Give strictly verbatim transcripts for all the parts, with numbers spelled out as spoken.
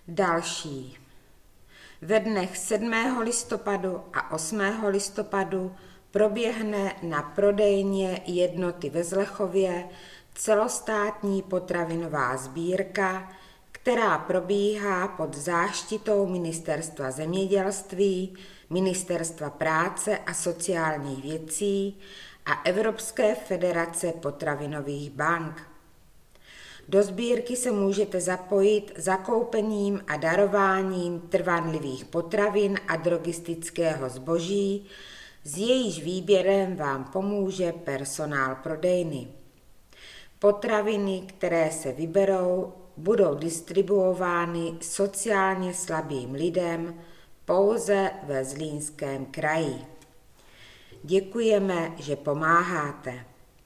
Další. Ve dnech sedmého listopadu a osmého listopadu proběhne na prodejně Jednoty ve Zlechově celostátní potravinová sbírka, která probíhá pod záštitou Ministerstva zemědělství, Ministerstva práce a sociálních věcí a Evropské federace potravinových bank. Do sbírky se můžete zapojit zakoupením a darováním trvanlivých potravin a drogistického zboží, s jejíž výběrem vám pomůže personál prodejny. Potraviny, které se vyberou, budou distribuovány sociálně slabým lidem pouze ve Zlínském kraji. Děkujeme, že pomáháte.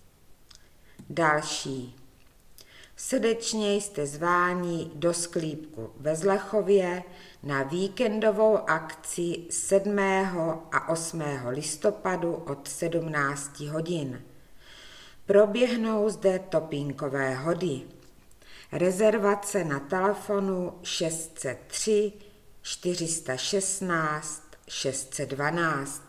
Další. Srdečně jste zváni do sklípku ve Zlechově na víkendovou akci sedmého a osmého listopadu od sedmnácti hodin. Proběhnou zde topínkové hody. Rezervace na telefonu šest set tři čtyři sta šestnáct šest set dvanáct.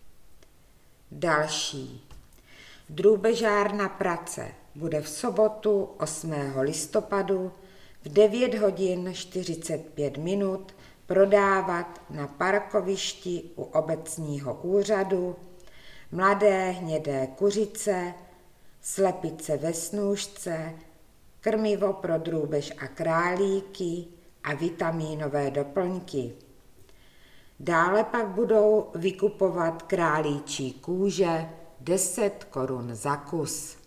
Další. Drůbežárna Prace bude v sobotu osmého listopadu v devět hodin čtyřicet pět minut prodávat na parkovišti u obecního úřadu mladé hnědé kuřice, slepice ve snůžce, krmivo pro drůbež a králíky a vitamínové doplňky. Dále pak budou vykupovat králíčí kůže deset korun za kus.